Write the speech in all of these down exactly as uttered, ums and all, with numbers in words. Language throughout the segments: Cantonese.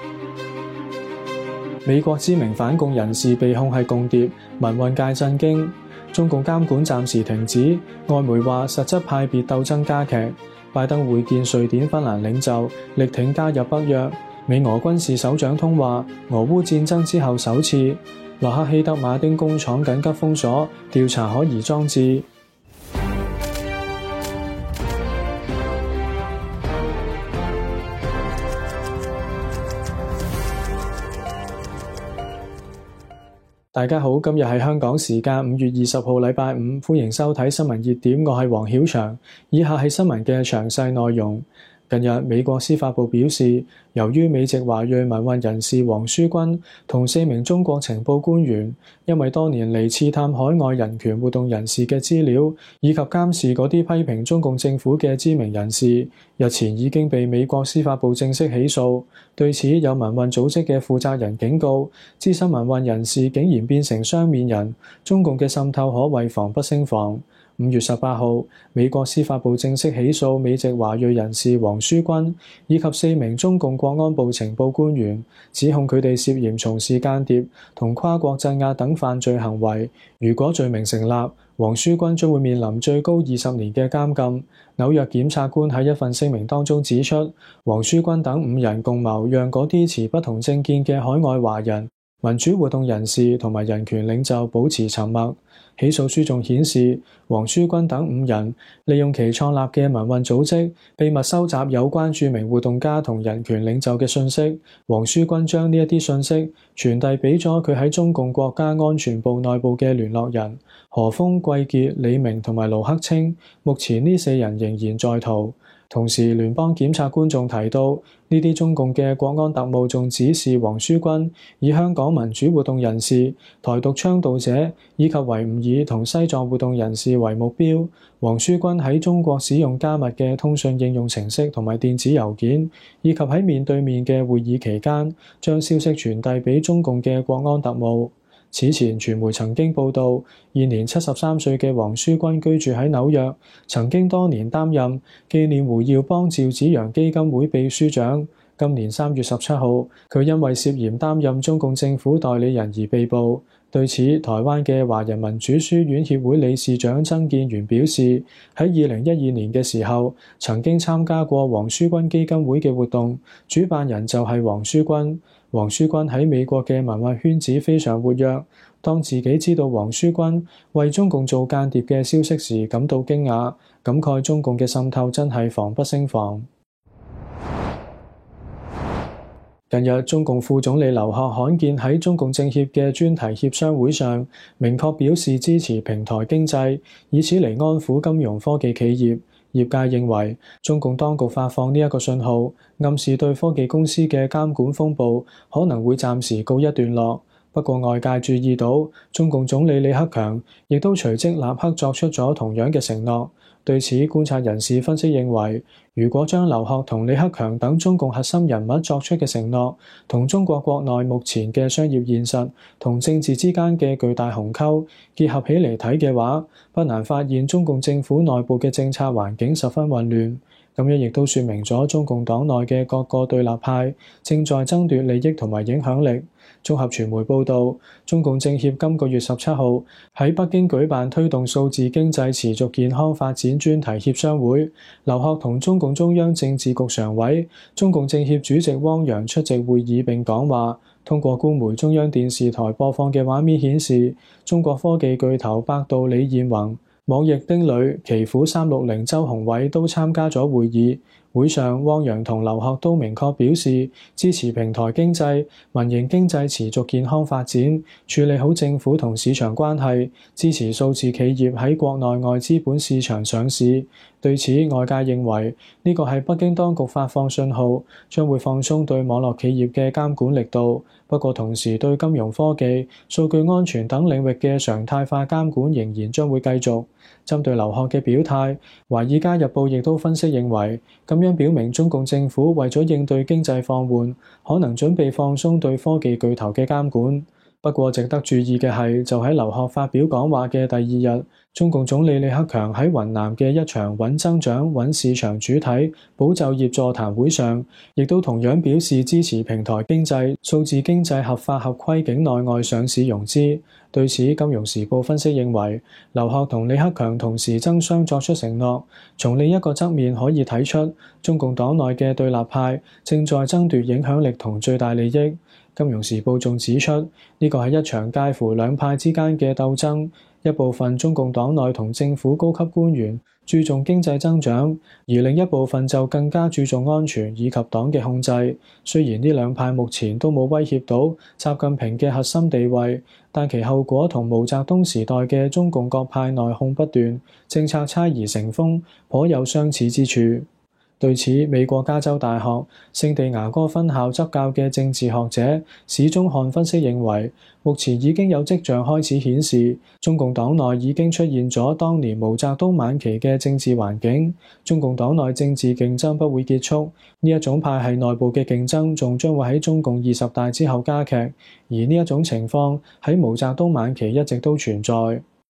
美國知名反共人士被控係共諜，民運界震驚。中共監管暫時停止，外媒話實質派別鬥爭加劇。拜登會見瑞典、芬蘭領袖，力挺加入北約。美俄軍事首長通話，俄烏戰爭之後首次。洛克希德馬丁工廠緊急封鎖，調查可疑裝置。大家好，今日係香港時間五月二十號禮拜五，歡迎收睇新聞熱點，我係黃曉翔。以下係新聞嘅詳細內容。近日，美國司法部表示，由於美籍華裔民運人士黃書君同四名中國情報官員，因為多年嚟刺探海外人權活動人士嘅資料，以及監視嗰啲批評中共政府嘅知名人士，日前已經被美國司法部正式起訴。對此，有民運組織嘅負責人警告，資深民運人士竟然變成雙面人，中共嘅滲透可謂防不勝防。五月十八號，美國司法部正式起訴美籍華裔人士黃書君以及四名中共國安部情報官員，指控佢哋涉嫌從事間諜同跨國鎮壓等犯罪行為。如果罪名成立，黃書君將會面臨最高二十年嘅監禁。紐約檢察官喺一份聲明當中指出，黃書君等五人共謀讓嗰啲持不同政見嘅海外華人、民主活動人士同埋人權領袖保持沉默。起訴書仲顯示，黃書君等五人利用其創立嘅民運組織，秘密收集有關著名活動家同人權領袖嘅信息。黃書君將呢一啲信息傳遞俾咗佢喺中共國家安全部內部嘅聯絡人何鋒、季傑、李明同埋盧克清。目前呢四人仍然在逃。同時，聯邦檢察官仲提到，呢啲中共嘅國安特務仲指示黃書君以香港民主活動人士、台獨倡導者以及維吾爾同西藏活動人士為目標。黃書君喺中國使用加密嘅通訊應用程式同埋電子郵件，以及喺面對面嘅會議期間，將消息傳遞俾中共嘅國安特務。此前，傳媒曾經報道，現年七十三歲嘅黃書君居住喺紐約，曾經多年擔任紀念胡耀邦趙紫陽基金會秘書長。今年三月十七號，佢因為涉嫌擔任中共政府代理人而被捕。對此，台灣嘅華人民主書院協會理事長曾建元表示，喺二零一二年嘅時候，曾經參加過黃書君基金會嘅活動，主辦人就係黃書君。黃書君喺美國嘅民運圈子非常活躍。當自己知道黃書君為中共做間諜嘅消息時，感到驚訝，感慨中共嘅滲透真係防不勝防。近日，中共副總理劉鶴罕見喺中共政協嘅專題協商會上，明確表示支持平台經濟，以此嚟安撫金融科技企業。業界認為，中共當局發放呢一個信號，暗示對科技公司嘅監管風暴可能會暫時告一段落。不過外界注意到，中共總理李克強亦都隨即立刻作出咗同樣嘅承諾。對此，觀察人士分析認為，如果將劉鶴同李克強等中共核心人物作出嘅承諾，同中國國內目前嘅商業現實同政治之間嘅巨大鴻溝結合起嚟睇嘅話，不難發現中共政府內部嘅政策環境十分混亂。咁樣亦都說明咗中共黨內嘅各個對立派正在爭奪利益同埋影響力。綜合傳媒報導，中共政協今個月十七號喺北京舉辦推動數字經濟持續健康發展專題協商會，劉鶴同中共中央政治局常委、中共政協主席汪洋出席會議並講話。通過官媒中央電視台播放嘅畫面顯示，中國科技巨頭百度李彥宏、網易丁磊、奇虎三六零周鴻偉都參加咗會議。會上，汪洋同劉鶴都明確表示支持平台經濟、民營經濟持續健康發展，處理好政府同市場關係，支持數字企業喺國內外資本市場上市。對此，外界認為呢個係北京當局發放信號，將會放鬆對網絡企業嘅監管力度。不過同時對金融科技、數據安全等領域嘅常態化監管仍然將會繼續。針對劉鶴嘅表態，《華爾街日報》亦都分析認為，咁樣表明中共政府為咗應對經濟放緩，可能準備放鬆對科技巨頭嘅監管。不過值得注意嘅係，就喺劉鶴發表講話嘅第二日， 中共總理李克強喺雲南嘅一場穩增長、穩市場主體保就業座談會上，亦都同樣表示支持平台經濟、數字經濟合法合規境內外上市融資。對此，《金融時報》分析認為，劉鶴同李克強同時爭相作出承諾，從另一個側面可以睇出中共黨內嘅對立派正在爭奪影響力同最大利益。《金融時報》仲指出，呢個係一場介乎兩派之間嘅鬥爭。一部分中共黨內同政府高級官員注重經濟增長，而另一部分就更加注重安全以及黨嘅控制。雖然呢兩派目前都冇威脅到習近平嘅核心地位，但其後果同毛澤東時代嘅中共各派內訌不斷、政策猜疑成風，頗有相似之處。對此，美國加州大學聖地牙哥分校執教嘅政治學者史宗漢分析認為，目前已經有跡象開始顯示，中共黨內已經出現咗當年毛澤東晚期嘅政治環境。中共黨內政治競爭不會結束，呢一種派系內部嘅競爭仲將會喺中共二十大之後加劇，而呢一種情況喺毛澤東晚期一直都存在。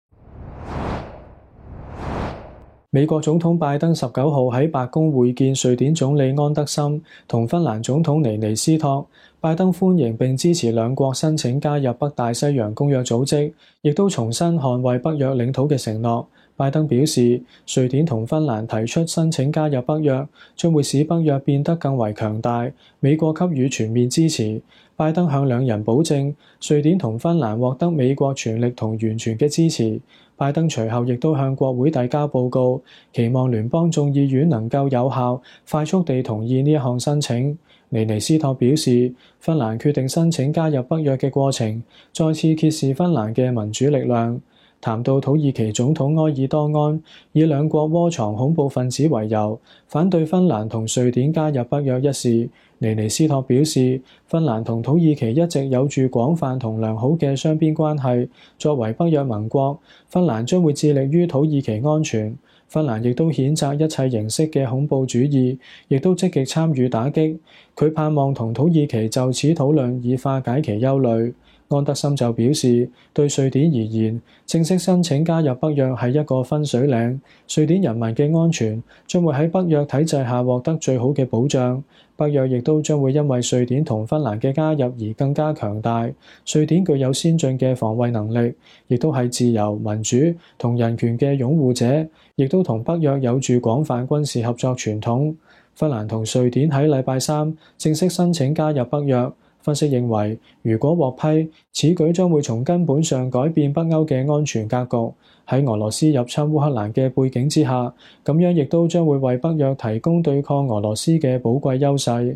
美國總統拜登十九號喺白宮會見瑞典總理安德森同芬蘭總統尼尼斯托。拜登歡迎並支持兩國申請加入北大西洋公約組織，亦都重申捍衛北約領土嘅承諾。拜登表示，瑞典同芬蘭提出申請加入北約，將會使北約變得更為強大，美國給予全面支持。拜登向兩人保證，瑞典同芬蘭獲得美國全力同完全嘅支持。拜登隨後亦都向國會遞交報告，期望聯邦眾議院能夠有效、快速地同意呢一項申請。尼尼斯托表示，芬蘭決定申請加入北約嘅過程，再次揭示芬蘭嘅民主力量。談到土耳其總統埃爾多安以兩國窩藏恐怖分子為由，反對芬蘭同瑞典加入北約一事，尼尼斯托表示，芬蘭同土耳其一直有住廣泛同良好嘅雙邊關係。作為北約盟國，芬蘭將會致力於土耳其安全。芬蘭亦都譴責一切形式嘅恐怖主義，亦都積極參與打擊。佢盼望同土耳其就此討論，以化解其憂慮。安德森就表示，對瑞典而言，正式申請加入北約係一個分水嶺。瑞典人民嘅安全將會喺北約體制下獲得最好嘅保障。北約亦都將會因為瑞典同芬蘭嘅加入而更加強大。瑞典具有先進嘅防衛能力，亦都係自由、民主同人權嘅擁護者，亦都同北約有住廣泛軍事合作傳統。芬蘭同瑞典喺禮拜三正式申請加入北約。分析認為，如果獲批，此舉將會從根本上改變北歐嘅安全格局。喺俄羅斯入侵烏克蘭嘅背景之下，咁樣亦都將會為北約提供對抗俄羅斯嘅寶貴優勢。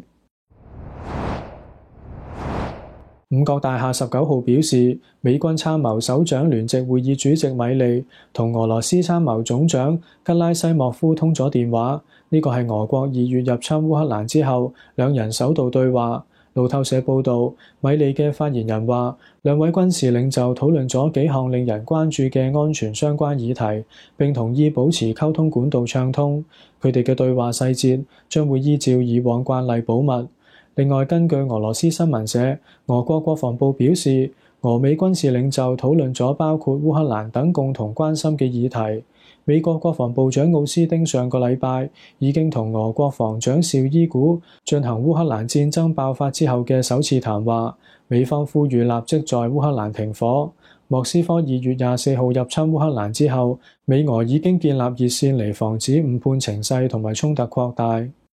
五角大廈十九號表示，美軍參謀首長聯席會議主席米利同俄羅斯參謀總長吉拉西莫夫通咗電話，呢個係俄國二月入侵烏克蘭之後兩人首度對話。路透社報導，米利嘅發言人話，兩位軍事領袖討論咗幾項令人關注嘅安全相關議題，並同意保持溝通管道暢通。佢哋嘅對話細節將會依照以往慣例保密。另外，根據俄羅斯新聞社，俄國國防部表示，俄美軍事領袖討論咗包括烏克蘭等共同關心嘅議題。美國國防部長奧斯丁上個禮拜已經同俄國防長紹伊古進行烏克蘭戰爭爆發之後嘅首次談話，美方呼籲立即在烏克蘭停火。莫斯科二月廿四號入侵烏克蘭之後，美俄已經建立熱線嚟防止誤判情勢同埋衝突擴大。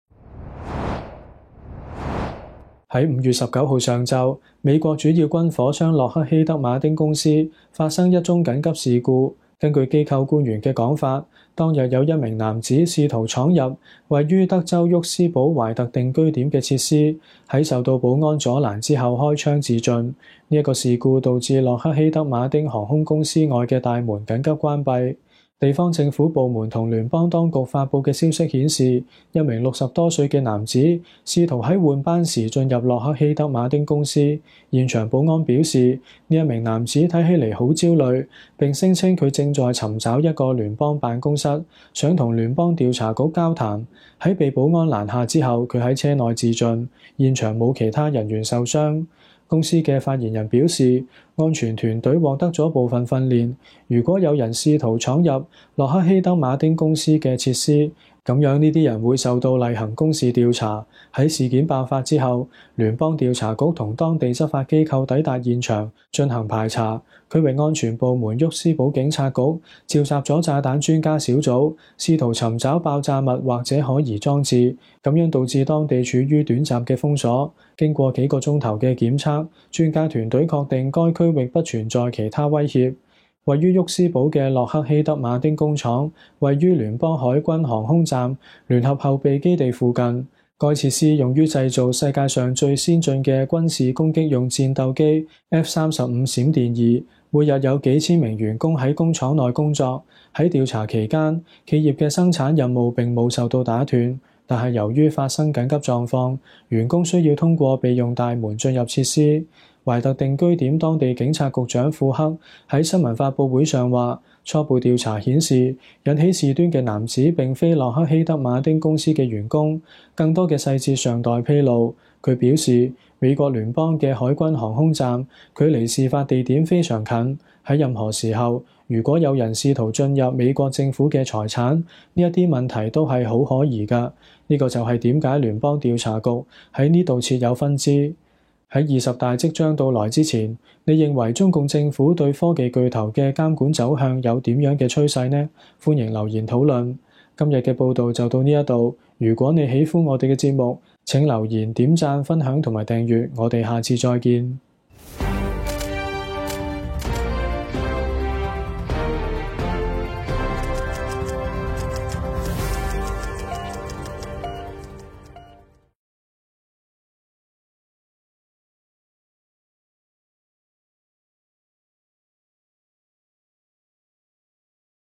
喺五月十九號上晝，美國主要軍火商洛克希德馬丁公司發生一宗緊急事故。根據機構官員嘅講法，當日有一名男子試圖闖入位於德州沃斯堡懷特定居點嘅設施，喺受到保安阻攔之後開槍自盡。呢、這、一個事故導致洛克希德馬丁航空公司外嘅大門緊急關閉。地方政府部門同聯邦當局發佈嘅消息顯示，一名六十多歲嘅男子試圖喺換班時進入洛克希德馬丁公司。現場保安表示，呢一名男子睇起嚟好焦慮，並聲稱佢正在尋找一個聯邦辦公室，想同聯邦調查局交談。喺被保安攔下之後，佢喺車內自盡，現場冇其他人員受傷。 公司嘅發言人表示，安全團隊獲得咗部分訓練，如果有人試圖闖入洛克希德馬丁公司嘅設施，咁樣呢啲人會受到例行公事調查。喺事件爆發之後，聯邦調查局同當地執法機構抵達現場進行排查。區域安全部門沃斯堡警察局召集咗炸彈專家小組，試圖尋找爆炸物或者可疑裝置，咁樣導致當地處於短暫嘅封鎖。經過幾個鐘頭嘅檢測，專家團隊確定該區域不存在其他威脅。位於沃斯堡嘅洛克希德馬丁工廠位於聯邦海軍航空站聯合後備基地附近。該設施用於製造世界上最先進嘅軍事攻擊用戰鬥機 F 三十五閃電二，每日有幾千名員工喺工廠內工作。喺調查期間，企業嘅生產任務並冇受到打斷，但係由於發生緊急狀況，員工需要通過備用大門進入設施。懷特定居點當地警察局長庫克喺新聞發佈會上話，初步調查顯示，引起事端嘅男子並非洛克希德馬丁公司嘅員工，更多嘅細節尚待披露。佢表示，美國聯邦嘅海軍航空站距離事發地點非常近，喺任何時候，如果有人試圖進入美國政府嘅財產，呢一啲問題都係好可疑㗎。呢個就係點解聯邦調查局喺呢度設有分支。喺二十大即將到來之前，你認為中共政府對科技巨頭嘅監管走向有點樣嘅趨勢呢？歡迎留言討論。今日嘅報道就到呢一度。如果你喜歡我哋嘅節目，請留言、點讚、分享同埋訂閱。我哋下次再見。